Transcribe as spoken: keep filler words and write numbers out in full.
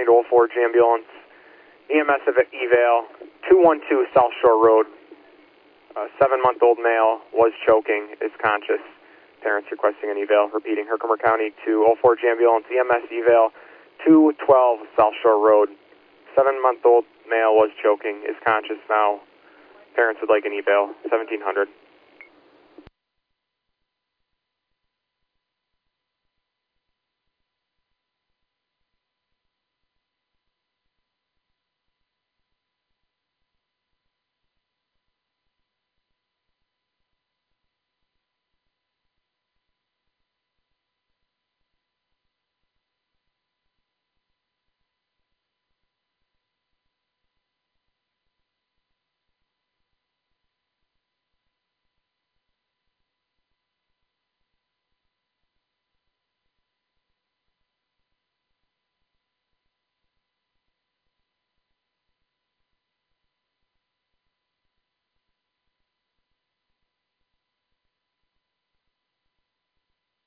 to Old Forge Ambulance. E M S eval, two one two South Shore Road. A seven-month-old male was choking, is conscious. Parents requesting an eval. Repeating, Herkimer County to Old Forge Ambulance. E M S eval, two twelve South Shore Road. Seven-month-old male was choking, is conscious now. Parents would like an eval, seventeen hundred.